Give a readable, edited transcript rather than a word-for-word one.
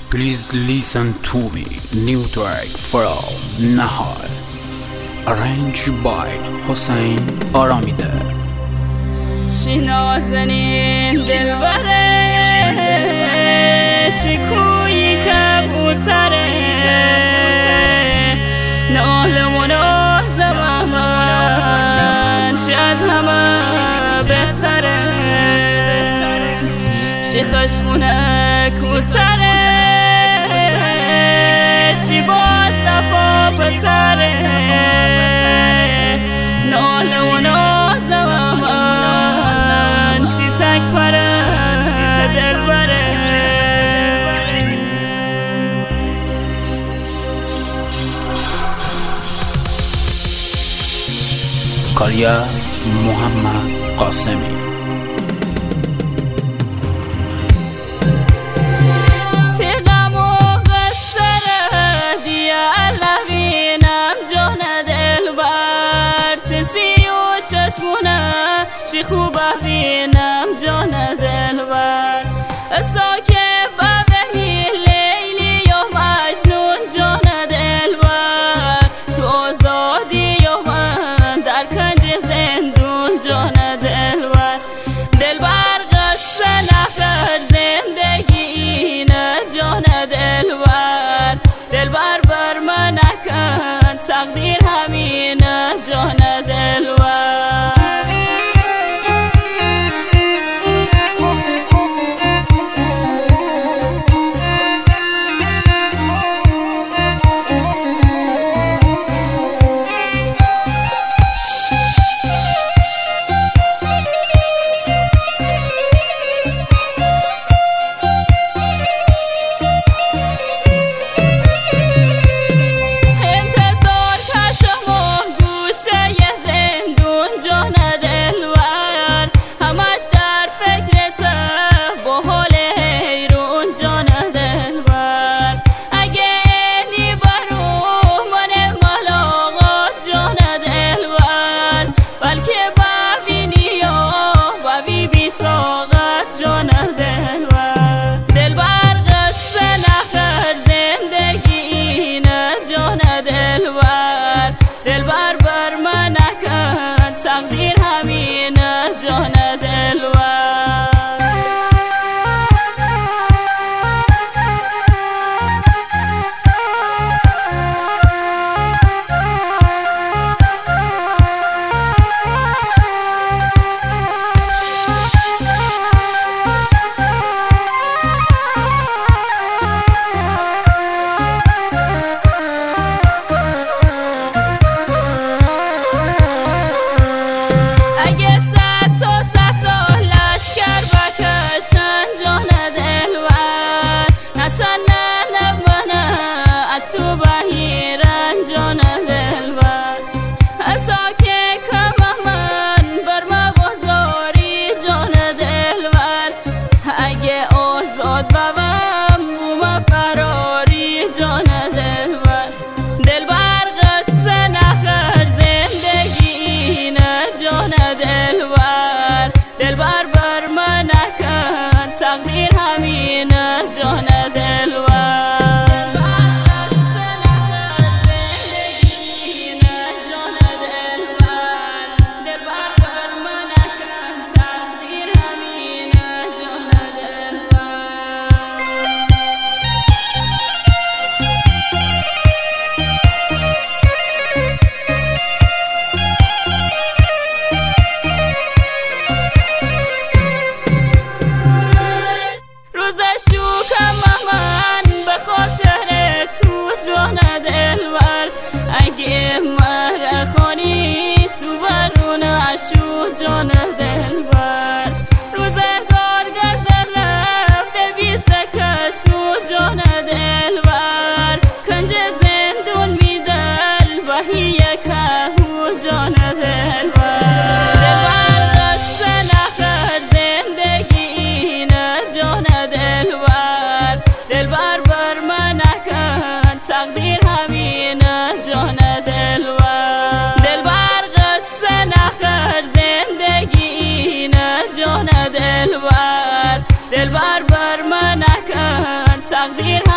Please listen to me. New track from Nahar, arranged by Hossein Aramide. شنازنین دلبره شکوی کبوتره ناله و نازم من شاید همه بهتره شیخش خونه کوتره شی با صفا پسره ناله و نازم من شی تک پره دل بره کاریه محمد قاسمی. شی خوب بینم جان دلبر ساکه ببینی لیلی یا مجنون جان دلبر تو آزادی یا من در کنج زندون جان دلبر دلبر قصه نخر زندگی اینه جان دلبر دلبر بر من نکن تقدیر همینه جان دلبر دلبر بر من نکن تقدیر همینه جان دلبر دلبر بر من نکن تقدیر همینه جان دلبر اگه مهر خونی تو برون عشو جان دلبر روزگار گذر رفته بی سکسو جان دلبر کنج زندون میدل بهی کهو جان دلبر دلبر قصه نخر زندگی اینه جان دلبر دلبر بر من نکن تقدیر همینه جان دلبر دلبر قصه نخر زندگی اینه جان دلبر دلبر بر من نکن تقدیر